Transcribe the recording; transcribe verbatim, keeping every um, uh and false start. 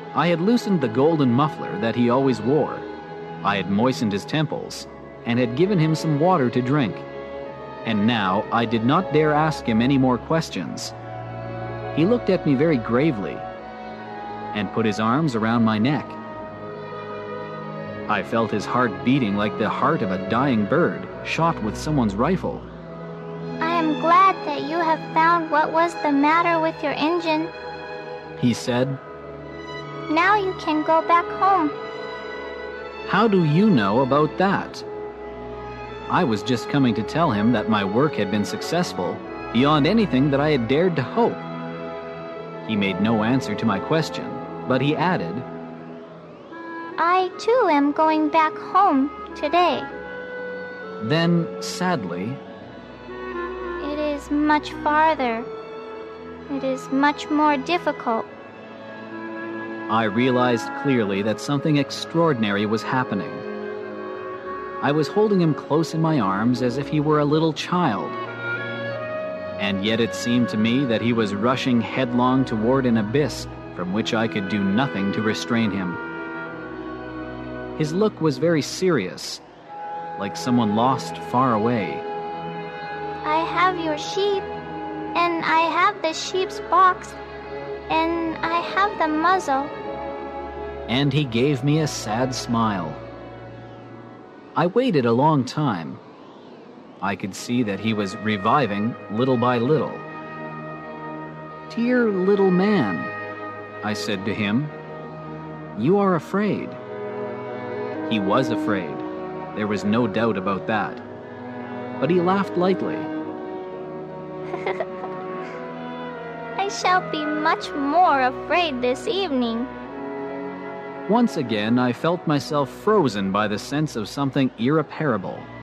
I had loosened the golden muffler that he always wore. I had moistened his temples and had given him some water to drink. And now I did not dare ask him any more questions. He looked at me very gravely and put his arms around my neck. I felt his heart beating like the heart of a dying bird shot with someone's rifle. I am glad that you have found what was the matter with your engine. He said. Now you can go back home. How do you know about that? I was just coming to tell him that my work had been successful beyond anything that I had dared to hope. He made no answer to my question, but he added, I too am going back home today. Then, sadly, It is much farther. It is much more difficult. I realized clearly that something extraordinary was happening. I was holding him close in my arms as if he were a little child. And yet it seemed to me that he was rushing headlong toward an abyss from which I could do nothing to restrain him. His look was very serious, like someone lost far away. I have your sheep, and I have the sheep's box, and I have the muzzle. And he gave me a sad smile. I waited a long time. I could see that he was reviving little by little. Dear little man, I said to him, you are afraid. He was afraid. There was no doubt about that. But he laughed lightly. I shall be much more afraid this evening. Once again, I felt myself frozen by the sense of something irreparable.